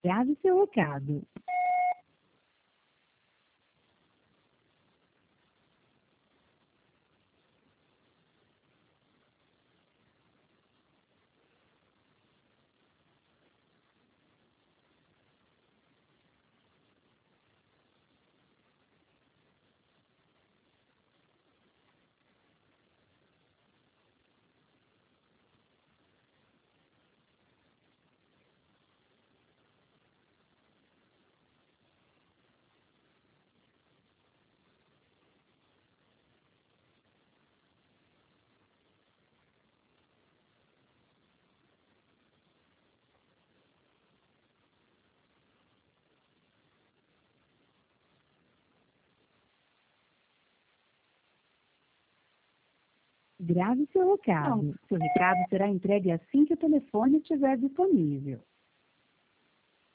Grave seu recado. Grave seu recado. Seu recado será entregue assim que o telefone estiver disponível.